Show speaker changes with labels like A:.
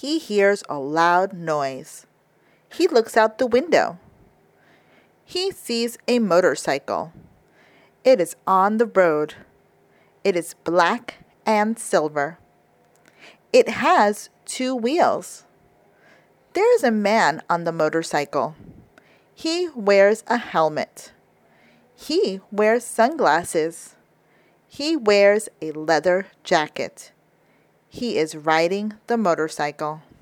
A: He hears a loud noise. He looks out the window. He sees a motorcycle. It is on the road. It is black and silver. It has 2 wheels. There is a man on the motorcycle. He wears a helmet. He wears sunglasses. He wears a leather jacket. He is riding the motorcycle.